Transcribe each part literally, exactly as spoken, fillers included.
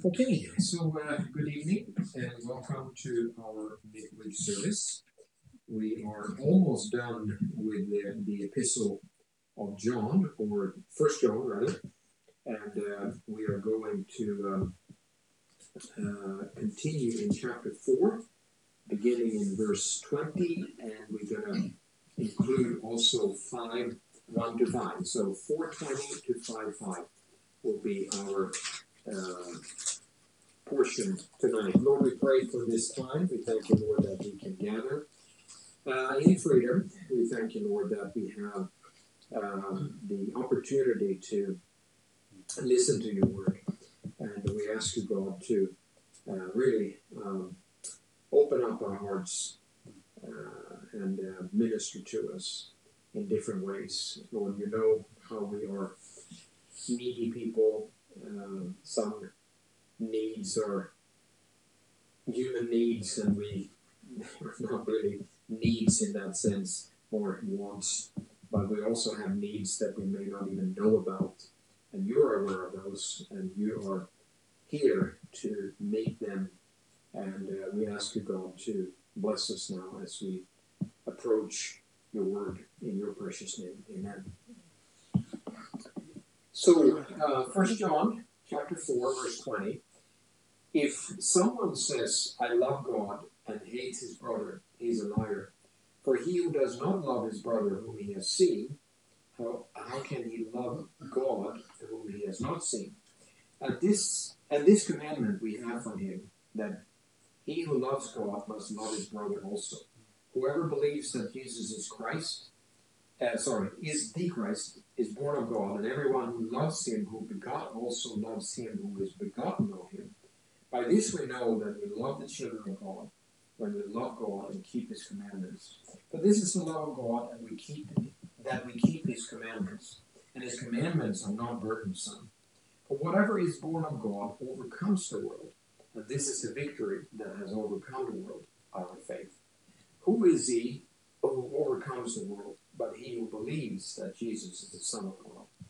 Okay, so uh, good evening and welcome to our midweek service. We are almost done with the, the epistle of John, or First John rather, and uh, we are going to um, uh, continue in chapter four, beginning in verse twenty, and we're going to include also five, one to five. So four twenty to five five will be our uh, portion tonight. Lord, we pray for this time. We thank you, Lord, that we can gather uh, in freedom. We thank you, Lord, that we have uh, the opportunity to listen to your word. And we ask you, God, to uh, really um, open up our hearts uh, and uh, minister to us in different ways. Lord, you know how we are needy people. Uh, some needs are human needs, and we are not really needs in that sense, more wants, but we also have needs that we may not even know about, and you are aware of those, and you are here to meet them, and uh, we ask you, God, to bless us now as we approach your word in your precious name. Amen. So, uh, First John chapter four, verse twenty. If someone says, I love God, and hates his brother, he is a liar. For he who does not love his brother whom he has seen, how, how can he love God whom he has not seen? And this, and this commandment we have from him, that he who loves God must love his brother also. Whoever believes that Jesus is Christ, uh, sorry, is the Christ, is born of God, and everyone who loves him who begot also loves him who is begotten of him. By this we know that we love the children of God, when we love God and keep his commandments. For this is the love of God, and we keep that we keep his commandments. And his commandments are not burdensome. For whatever is born of God overcomes the world, and this is the victory that has overcome the world, our faith. Who is he who overcomes the world, but he who believes that Jesus is the Son of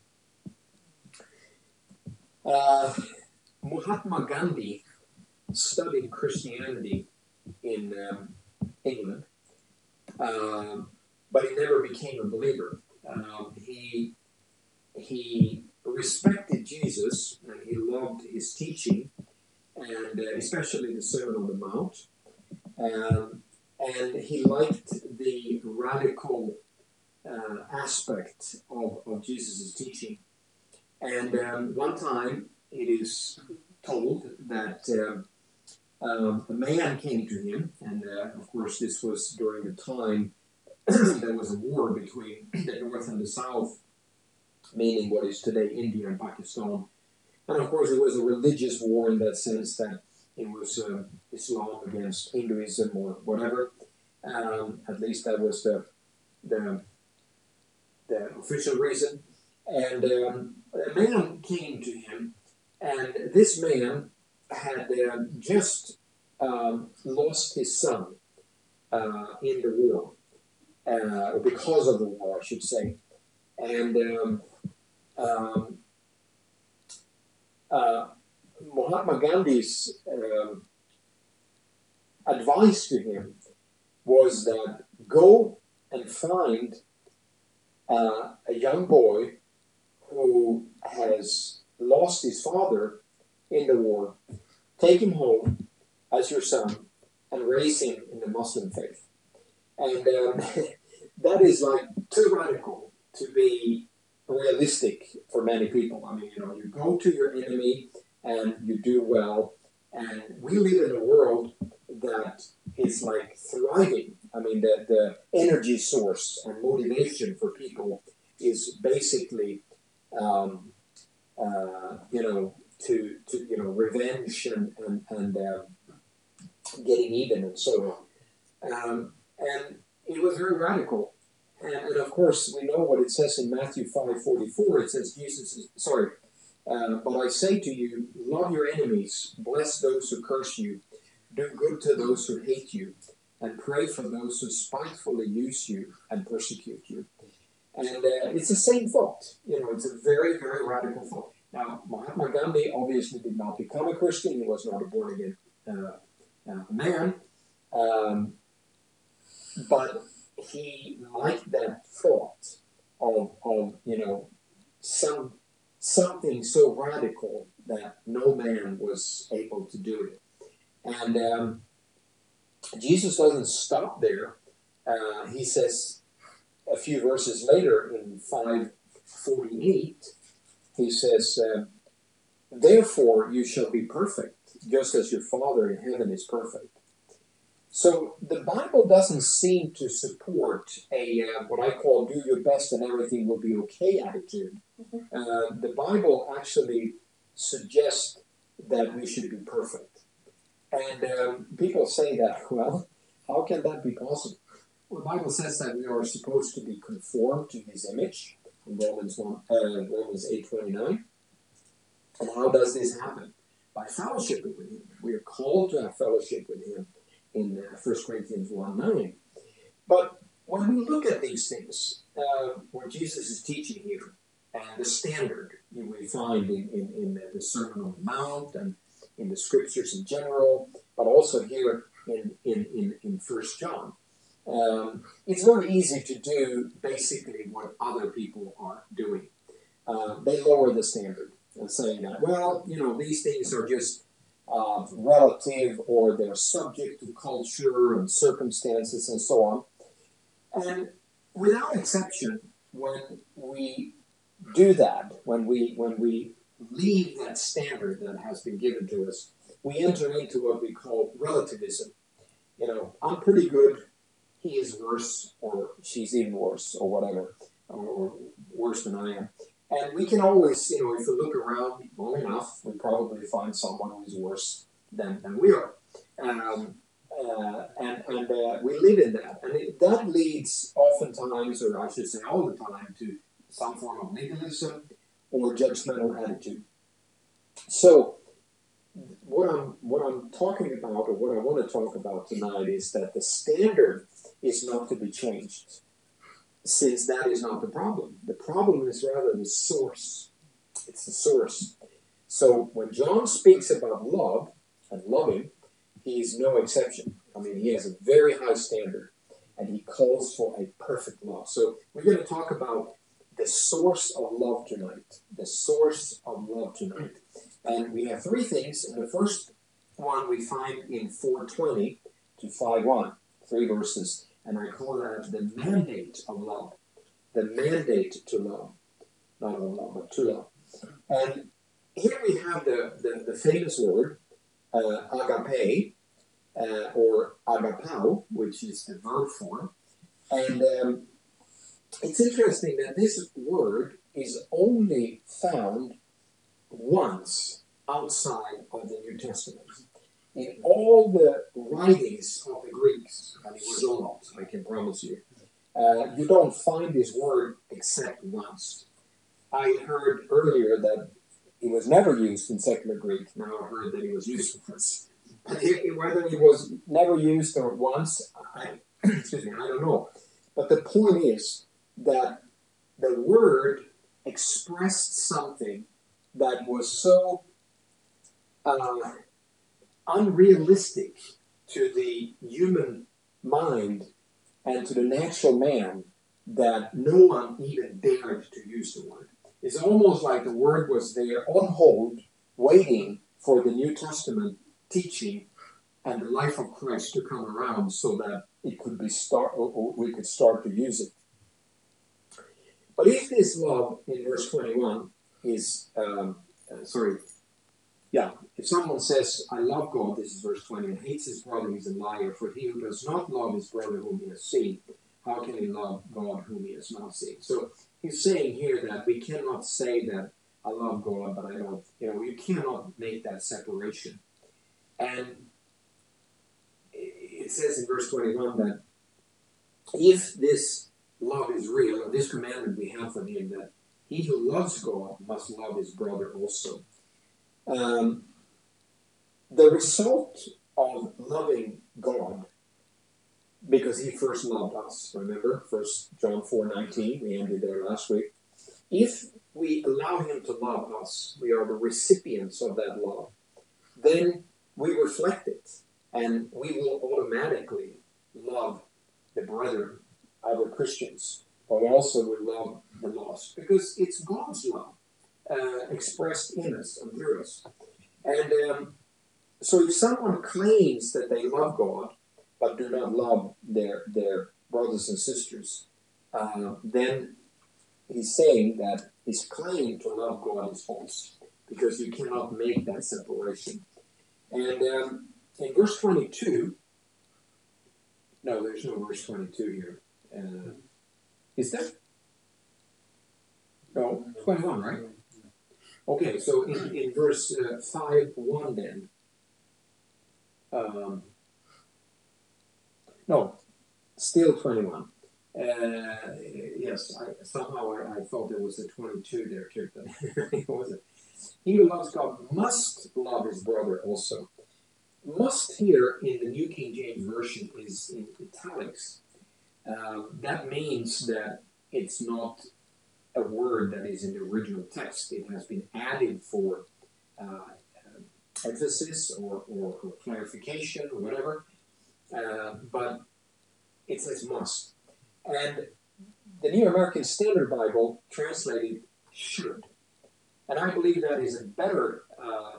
God? Uh, Mahatma Gandhi studied Christianity in um, England, uh, but he never became a believer. Um, he he respected Jesus, and he loved his teaching, and uh, especially the Sermon on the Mount. Um, and he liked the radical uh, aspect of, of Jesus' teaching. And um, one time it is told that um, um, a man came to him, and uh, of course this was during a time there was a war between the North and the South, meaning what is today India and Pakistan. And of course it was a religious war in that sense, that it was uh, Islam against Hinduism or whatever. Um, at least that was the, the, the official reason. And um, a man came to him, and this man had uh, just um, lost his son uh, in the war, uh, or because of the war, I should say. And um, um, uh, Mahatma Gandhi's um, advice to him was that go and find uh, a young boy who has lost his father in the war, take him home as your son, and raise him in the Muslim faith. And um, that is like too radical to be realistic for many people. I mean, you know, you go to your enemy and you do well. And we live in a world that is like thriving. I mean, the, the energy source and motivation for people is basically, um, uh, you know, to, to, you know, revenge and, and, and uh, getting even and so on. Um, and it was very radical. And, and of course, we know what it says in Matthew five forty-four. It says, Jesus is, sorry, uh, but I say to you, love your enemies, bless those who curse you, do good to those who hate you, and pray for those who spitefully use you and persecute you. And uh, it's the same thought. You know, it's a very, very radical thought. Now, Mahatma Mahatma Gandhi obviously did not become a Christian. He was not a born-again uh, uh, man. Um, but he liked that thought of, of, you know, some something so radical that no man was able to do it. And um, Jesus doesn't stop there. Uh, he says a few verses later in five forty-eight, he says, uh, therefore you shall be perfect, just as your Father in heaven is perfect. So the Bible doesn't seem to support a uh, what I call do your best and everything will be okay attitude. Uh, the Bible actually suggests that we should be perfect. And um, people say that, well, how can that be possible? Well, the Bible says that we are supposed to be conformed to His image in Romans one, uh, Romans eight twenty-nine. And how does this happen? By fellowship with Him. We are called to have fellowship with Him in uh, First Corinthians one nine. But when we look at these things, uh, what Jesus is teaching here, and the standard you will find in, in, in the Sermon on the Mount and in the Scriptures in general, but also here in, in, in, in First John, um, it's very easy to do basically what other people are doing. Uh, they lower the standard and saying that, well, you know, these things are just Uh, relative, or they're subject to culture and circumstances and so on. And without exception, when we do that, when we when we leave that standard that has been given to us, we enter into what we call relativism. You know, I'm pretty good, he is worse, or she's even worse, or whatever, or, or worse than I am. And we can always, you know, if we look around long enough, we probably find someone who is worse than, than we are. Um, uh, and and uh, we live in that. And it, that leads oftentimes, or I should say all the time, to some form of legalism or judgmental attitude. So what I'm, what I'm talking about, or what I want to talk about tonight, is that the standard is not to be changed, since that is not the problem. The problem is rather the source. It's the source. So when John speaks about love and loving, he is no exception. I mean, he has a very high standard, and he calls for a perfect love. So we're going to talk about the source of love tonight. The source of love tonight. And we have three things. And the first one we find in four twenty to five one, three verses. And I call that the mandate of love. The mandate to love. Not of love, but to love. And here we have the, the, the famous word, uh, agape, uh, or agapao, which is the verb form. And um, it's interesting that this word is only found once outside of the New Testament. In all the writings of the Greeks, and it was a lot, I can promise you, uh, you don't find this word except once. I heard earlier that it was never used in secular Greek. Now I heard that it was used once. But it, whether it was never used or once, I, excuse me, I don't know. But the point is that the word expressed something that was so uh, unrealistic to the human mind and to the natural man that no one even dared to use the word. It's almost like the word was there on hold, waiting for the New Testament teaching and the life of Christ to come around so that it could be start, or we could start to use it. But if this love in verse twenty-one is, um, uh, sorry, yeah, if someone says, I love God, this is verse twenty, and hates his brother, he's a liar, for he who does not love his brother whom he has seen, how can he love God whom he has not seen? So he's saying here that we cannot say that I love God, but I don't, you know, you cannot make that separation. And it says in verse twenty-one that if this love is real, or this commandment we have from him, that he who loves God must love his brother also. Um, the result of loving God, because he first loved us, remember, First John four nineteen, we ended there last week. If we allow him to love us, we are the recipients of that love, then we reflect it, and we will automatically love the brethren, other Christians, but also we love the lost, because it's God's love uh, expressed in us and through us. And um, so if someone claims that they love God, but do not love their, their brothers and sisters, uh, then he's saying that his claim to love God is false, because you cannot make that separation. And um, in verse twenty-two, no, there's no verse twenty-two here. Uh, is there? No, twenty-one, right? Okay, so in, in verse uh, five one then, um, no, still twenty-one. Uh, yes, I, somehow I, I thought there was a twenty-two there too, but it wasn't. He who loves God must love his brother also. Must here in the New King James Version is in italics. Um, that means that it's not a word that is in the original text. It has been added for uh, emphasis or, or, or clarification or whatever, uh, but it says must. And the New American Standard Bible translated should. And I believe that is a better uh,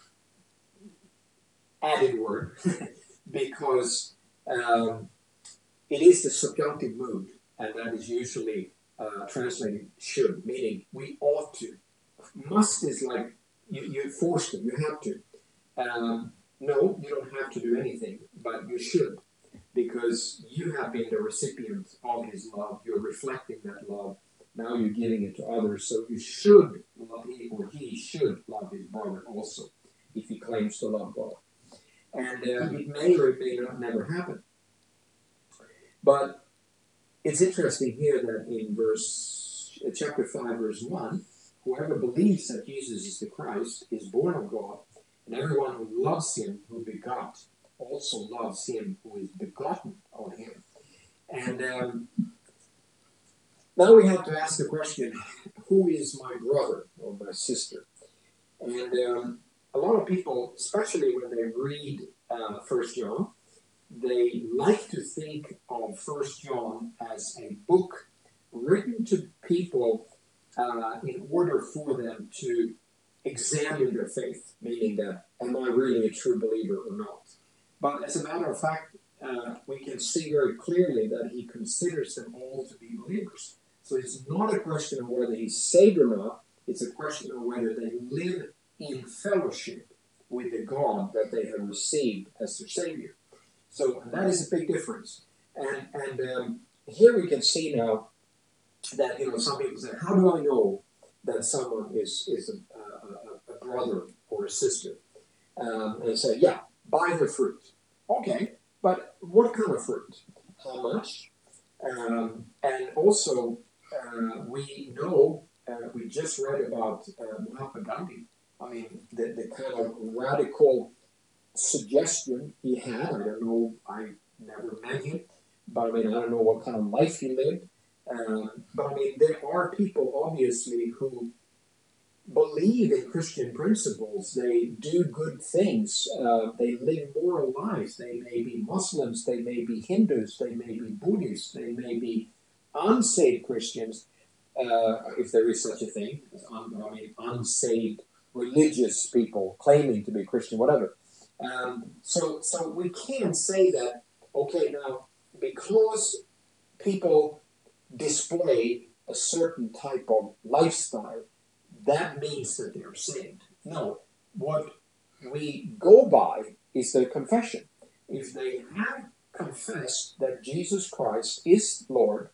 added word because um, it is the subjunctive mood, and that is usually uh, translated should, meaning we ought to. Must is like you, you're forced to, you have to. Um, no, you don't have to do anything, but you should, because you have been the recipient of his love. You're reflecting that love. Now you're giving it to others, so you should love, he or he should love his brother also, if he claims to love God. And uh, it may or it may not never happen. But it's interesting here that in verse uh, chapter five, verse one, whoever believes that Jesus is the Christ is born of God, and everyone who loves him who begot also loves him who is begotten of him. And um, now we have to ask the question, who is my brother or my sister? And um, a lot of people, especially when they read uh, First John, they like to think of First John as a book written to people uh, in order for them to examine their faith, meaning that, am I really a true believer or not? But as a matter of fact, uh, we can see very clearly that he considers them all to be believers. So it's not a question of whether he's saved or not, it's a question of whether they live in fellowship with the God that they have received as their Savior. So that is a big difference. And and um, here we can see now that, you know, some people say, how do I know that someone is, is a, a, a brother or a sister? Um, and say, yeah, by their fruit. Okay, but what kind of fruit? How much? Um, and also, uh, we know, uh, we just read about uh, Mahatma Gandhi. I mean, the, the kind of radical suggestion he had. I don't know, I never met him, but I mean, I don't know what kind of life he lived. Um, but I mean, there are people, obviously, who believe in Christian principles. They do good things. Uh, they live moral lives. They may be Muslims. They may be Hindus. They may be Buddhists. They may be unsaved Christians, uh, if there is such a thing. I mean, unsaved religious people claiming to be Christian, whatever. Um, so, so we can say that, okay, now, because people display a certain type of lifestyle, that means that they're saved. No, what we go by is their confession. If they have confessed that Jesus Christ is Lord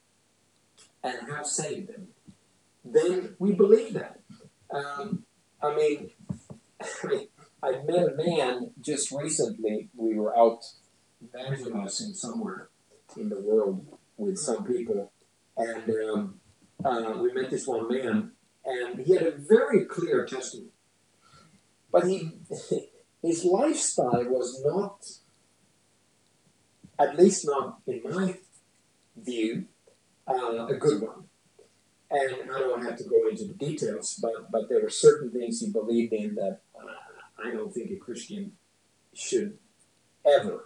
and have saved them, then we believe that. Um, I mean, I met a man just recently. We were out evangelizing somewhere in the world with some people, and um, uh, we met this one man, and he had a very clear testimony. But he, his lifestyle was not, at least not in my view, uh, a good one. And I don't have to go into the details, but, but there were certain things he believed in that uh, I don't think a Christian should ever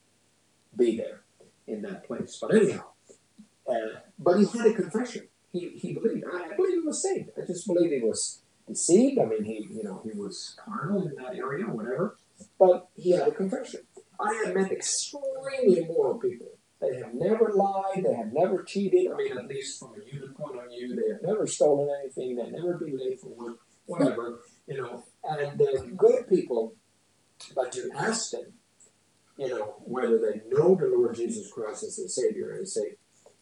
be there in that place. But anyhow, uh, but he had a confession. He, he believed. I, I believe he was saved. I just believe he was deceived. I mean, he you know he was carnal in that area, whatever. But he had a confession. I have met extremely immoral people. They have never lied. They have never cheated. I mean, at least from a human point of view, they have never stolen anything. They've never been late for work, whatever, you know. And they're good people, but you ask them, you know, whether they know the Lord Jesus Christ as their Savior, and they say,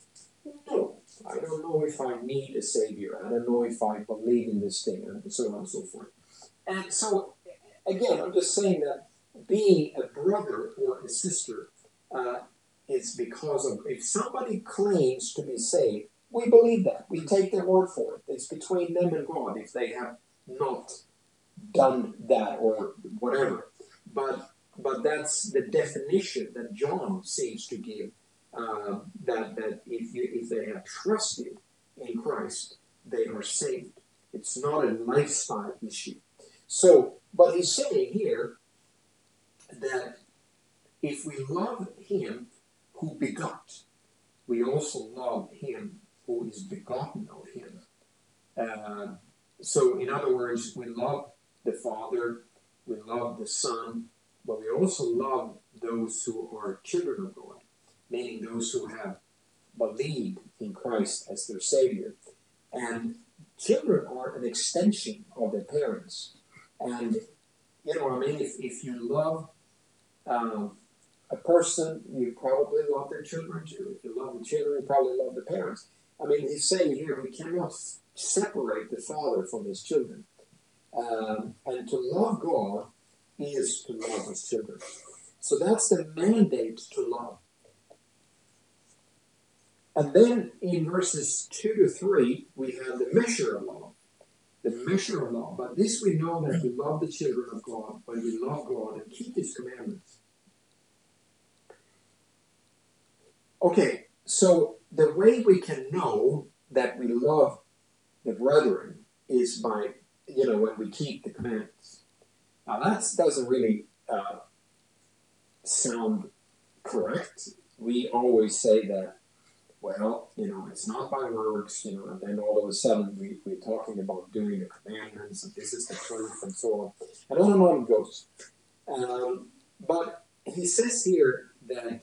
no, I don't know if I need a Savior. I don't know if I believe in this thing, and so on and so forth. And so, again, I'm just saying that being a brother or a sister uh, is because of, if somebody claims to be saved, we believe that. We take their word for it. It's between them and God if they have not done that or whatever. But but that's the definition that John seems to give, uh, that, that if, you, if they have trusted in Christ, they are saved. It's not a lifestyle issue. So, but he's saying here that if we love him who begot, we also love him who is begotten of him. Uh, so, in other words, we love the Father, we love the Son, but we also love those who are children of God, meaning those who have believed in Christ as their Savior. And children are an extension of their parents. And, you know what I mean? If, if you love um, a person, you probably love their children too. If you love the children, you probably love the parents. I mean, he's saying here we cannot separate the father from his children. Um, and to love God is to love his children. So that's the mandate to love. And then in verses two to three, we have the measure of love. The measure of love. But this we know that we love the children of God when we love God and keep his commandments. Okay, so the way we can know that we love the brethren is by, you know, when we keep the commandments. Now that doesn't really uh, sound correct. We always say that, well, you know, it's not by works, you know, and then all of a sudden we, we're talking about doing the commandments, and this is the truth, and so on. And on and on it goes. Um, but he says here that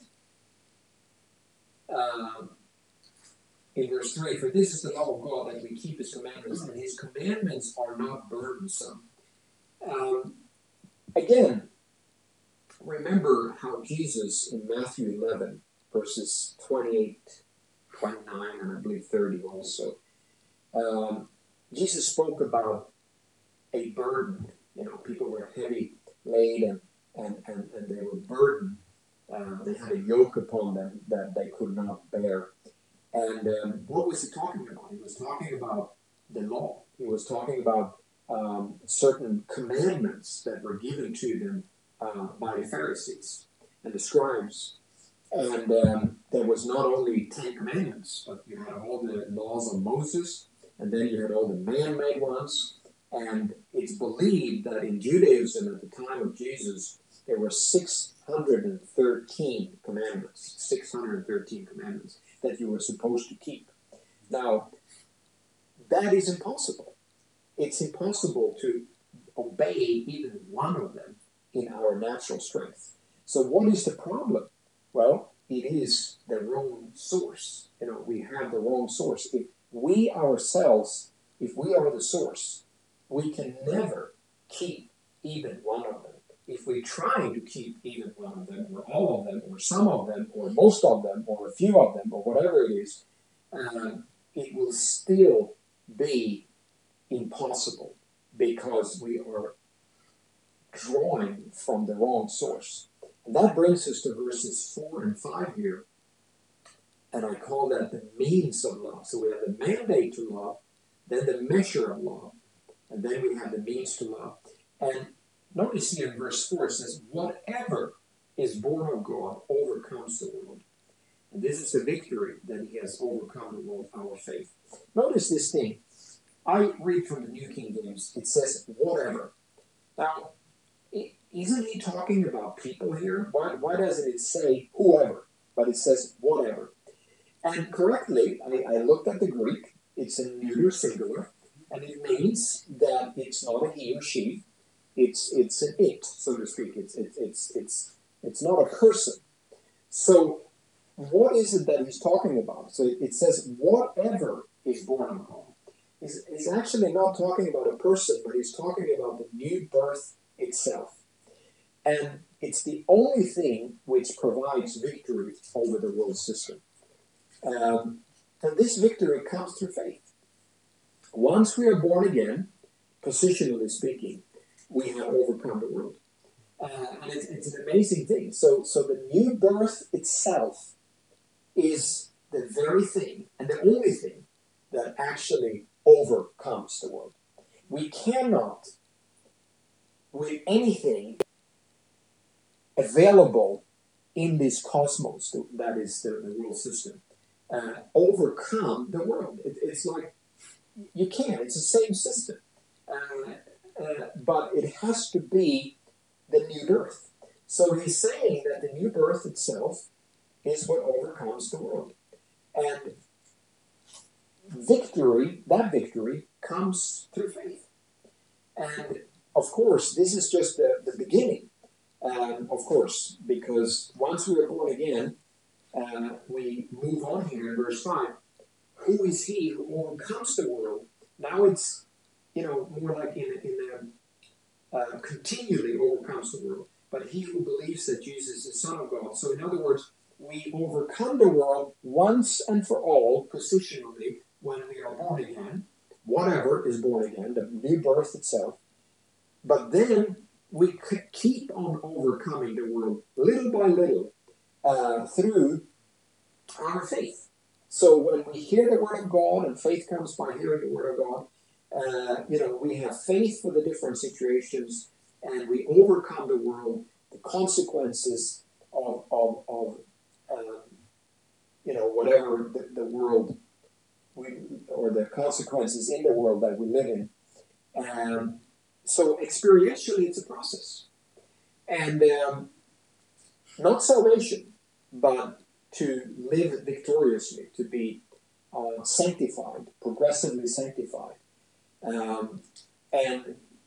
um, in verse three, for this is the love of God, that we keep his commandments, and his commandments are not burdensome. Um, again, remember how Jesus in Matthew eleven, verses twenty-eight, twenty-nine, and I believe thirty also, um, Jesus spoke about a burden. You know, people were heavy laden and, and, and they were burdened. Uh, they had a yoke upon them that they could not bear. And um, what was he talking about? He was talking about the law. He was talking about um, certain commandments that were given to them uh, by the Pharisees and the scribes. And um, there was not only Ten Commandments, but you had all the laws of Moses, and then you had all the man-made ones. And it's believed that in Judaism at the time of Jesus, there were six hundred thirteen commandments, six hundred thirteen commandments that you were supposed to keep. Now, that is impossible. It's impossible to obey even one of them in our natural strength. So what is the problem? Well, it is the wrong source. You know, we have the wrong source. If we ourselves, if we are the source, we can never keep even one of them. If we try to keep even one of them, or all of them, or some of them, or most of them, or a few of them, or whatever it is, uh, it will still be impossible because we are drawing from the wrong source. And that brings us to verses four and five here. And I call that the means of love. So we have the mandate to love, then the measure of love, and then we have the means to love. And notice here in verse four it says, whatever is born of God overcomes the world. And this is the victory that he has overcome the world, our faith. Notice this thing. I read from the New King James. It says, whatever. Now, isn't he talking about people here? Why, why doesn't it say whoever? But it says whatever. And correctly, I, I looked at the Greek. It's a neuter singular. And it means that it's not a he or she. It's it's an it, so to speak. It's it's it's it's it's not a person. So what is it that he's talking about? So it says whatever is born of God. He's, he's actually not talking about a person, but he's talking about the new birth itself. And it's the only thing which provides victory over the world system. Um, and this victory comes through faith. Once we are born again, positionally speaking, we have overcome the world. Uh, and it's, it's an amazing thing. So, so the new birth itself is the very thing and the only thing that actually overcomes the world. We cannot, with anything available in this cosmos, that is the, the world system, uh, overcome the world. It, it's like, you can't. It's the same system. Uh, uh, but it has to be the new birth. So he's saying that the new birth itself is what overcomes the world. And victory, that victory, comes through faith. And of course, this is just the, the beginning. Um, of course, because once we are born again, uh, we move on here in verse five. Who is he who overcomes the world? Now it's, you know, more like in, in a, uh, continually overcomes the world. But he who believes that Jesus is the Son of God. So in other words, we overcome the world once and for all, positionally, when we are born again. Whatever is born again, the new birth itself. But then we could keep on overcoming the world little by little uh, through our faith. So when we hear the word of God, and faith comes by hearing the word of God, uh, you know, we have faith for the different situations, and we overcome the world, the consequences of, of, of um, you know, whatever the, the world, we, or the consequences in the world that we live in. Um, so experientially, it's a process. And um, not salvation, but to live victoriously, to be uh, sanctified, progressively sanctified. Um, and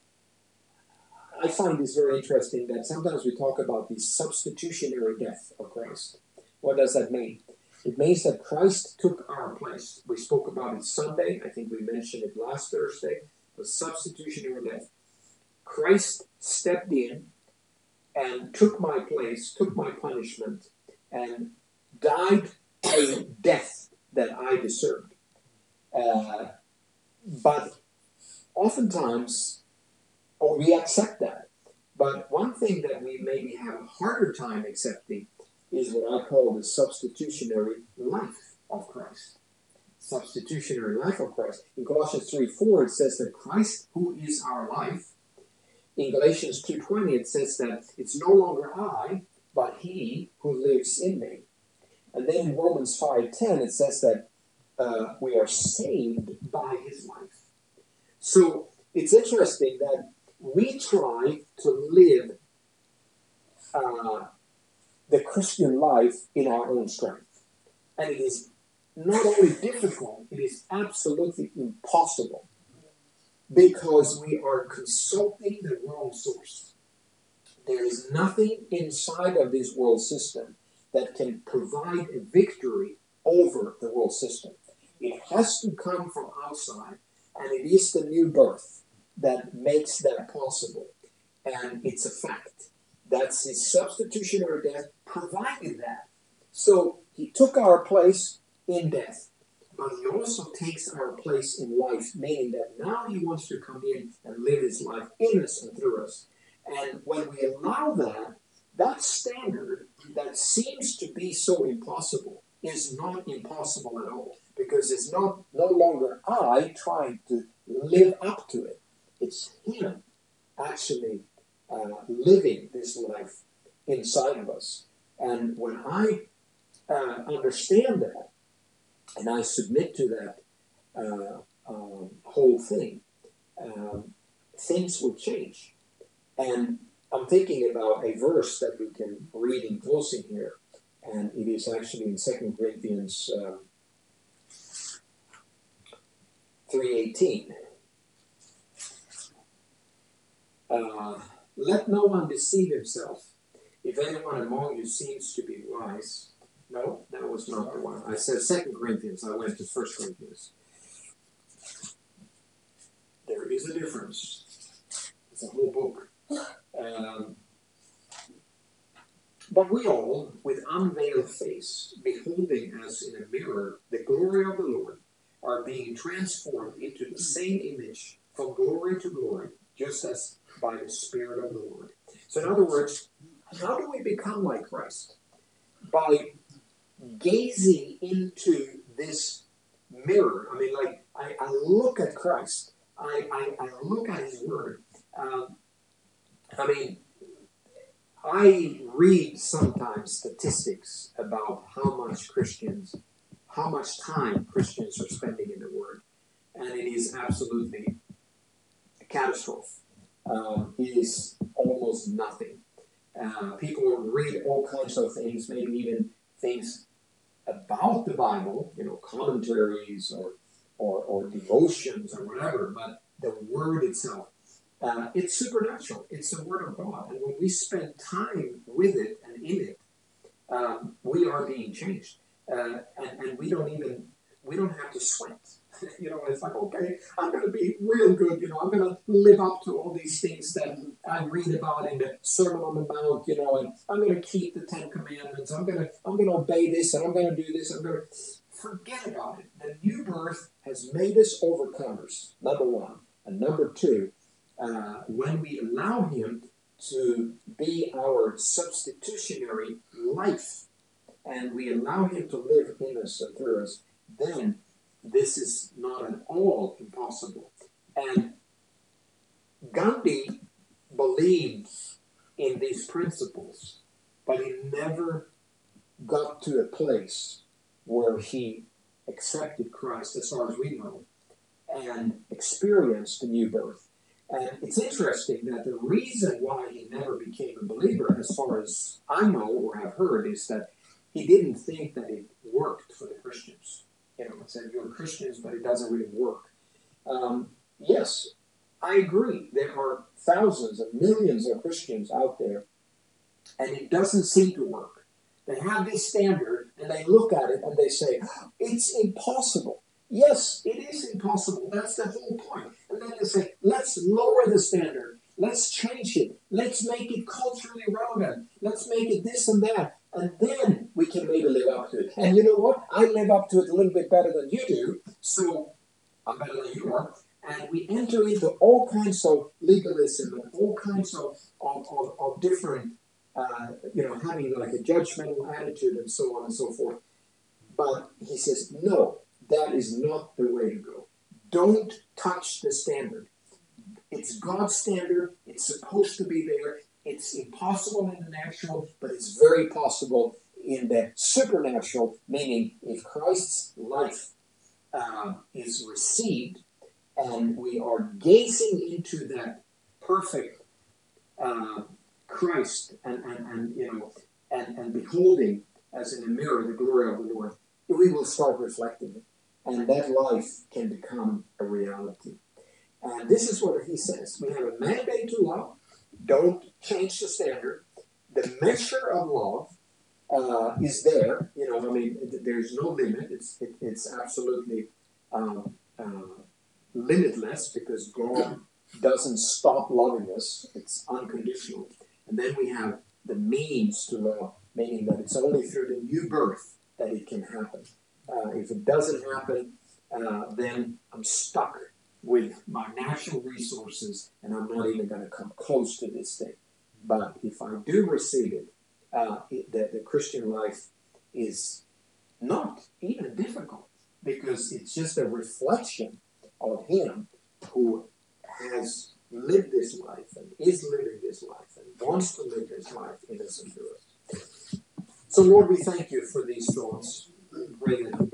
I find this very interesting that sometimes we talk about the substitutionary death of Christ. What does that mean? It means that Christ took our place. We spoke about it Sunday. I think we mentioned it last Thursday. The substitutionary death. Christ stepped in and took my place, took my punishment, and died a death that I deserved. Uh, but oftentimes, oh, we accept that. But one thing that we maybe have a harder time accepting is what I call the substitutionary life of Christ. Substitutionary life of Christ. In Colossians three four, it says that Christ, who is our life. In Galatians two twenty, it says that it's no longer I, but he who lives in me. And then in Romans five ten, it says that uh, we are saved by his life. So it's interesting that we try to live uh, the Christian life in our own strength. And it is not only difficult, it is absolutely impossible, because we are consulting the wrong source. There is nothing inside of this world system that can provide a victory over the world system. It has to come from outside, and it is the new birth that makes that possible. And it's a fact. That's his substitutionary death provided that. So he took our place in death, but he also takes our place in life, meaning that now he wants to come in and live his life in us and through us. And when we allow that, that standard that seems to be so impossible is not impossible at all, because it's not no longer I trying to live up to it. It's him actually uh, living this life inside of us. And when I uh, understand that, and I submit to that uh, um, whole thing, um, things will change. And I'm thinking about a verse that we can read in closing here, and it is actually in Second Corinthians uh, three eighteen. Uh, Let no one deceive himself. If anyone among you seems to be wise, no, that was not the one. I said Second Corinthians. I went to First Corinthians. There is a difference. It's a whole book. Um, but we all, with unveiled face, beholding as in a mirror the glory of the Lord, are being transformed into the same image from glory to glory, just as by the Spirit of the Lord. So in other words, how do we become like Christ? By gazing into this mirror. I mean, like, I, I look at Christ. I, I, I look at His Word. Um, I mean, I read sometimes statistics about how much Christians, how much time Christians are spending in the Word. And it is absolutely a catastrophe. Um, it is almost nothing. Uh, people read all kinds of things, maybe even things about the Bible, you know, commentaries or, or, or devotions or whatever, but the Word itself, uh, it's supernatural. It's the Word of God. And when we spend time with it and in it, um, we are being changed. Uh, and, and we don't even, we don't have to sweat. You know, it's like, okay, I'm going to be real good. You know, I'm going to live up to all these things that I read about in the Sermon on the Mount. You know, and I'm going to keep the Ten Commandments. I'm going to, I'm going to obey this, and I'm going to do this. I'm going to forget about it. The new birth has made us overcomers. Number one, and number two, uh, when we allow Him to be our substitutionary life, and we allow Him to live in us and through us, then this is not at all impossible. And Gandhi believed in these principles, but he never got to a place where he accepted Christ, as far as we know, and experienced the new birth. And it's interesting that the reason why he never became a believer, as far as I know or have heard, is that he didn't think that it worked for the Christians. You know, it said you're Christians, but it doesn't really work. Um, yes, I agree. There are thousands and millions of Christians out there, and it doesn't seem to work. They have this standard, and they look at it, and they say, it's impossible. Yes, it is impossible. That's the whole point. And then they say, let's lower the standard. Let's change it. Let's make it culturally relevant. Let's make it this and that. And then we can maybe live up to it. And you know what? I live up to it a little bit better than you do. So I'm better than you are. And we enter into all kinds of legalism and all kinds of, of, of, of different, uh, you know, having like a judgmental attitude and so on and so forth. But he says, no, that is not the way to go. Don't touch the standard. It's God's standard. It's supposed to be there. It's impossible in the natural, but it's very possible in the supernatural, meaning if Christ's life uh, is received and we are gazing into that perfect uh, Christ and, and, and you know and, and beholding as in a mirror the glory of the Lord, we will start reflecting it, and that life can become a reality. And this is what he says. We have a mandate to love. Don't change the standard. The measure of love uh, is there. You know, I mean, there's no limit. It's it, it's absolutely um, uh, limitless because God doesn't stop loving us. It's unconditional. And then we have the means to love, meaning that it's only through the new birth that it can happen. Uh, if it doesn't happen, uh, then I'm stuck with my natural resources, and I'm not even going to come close to this thing. But if I do receive it, uh, it the, the Christian life is not even difficult, because it's just a reflection of Him who has lived this life and is living this life and wants to live this life in us and through us. So, Lord, we thank you for these these thoughts, pray that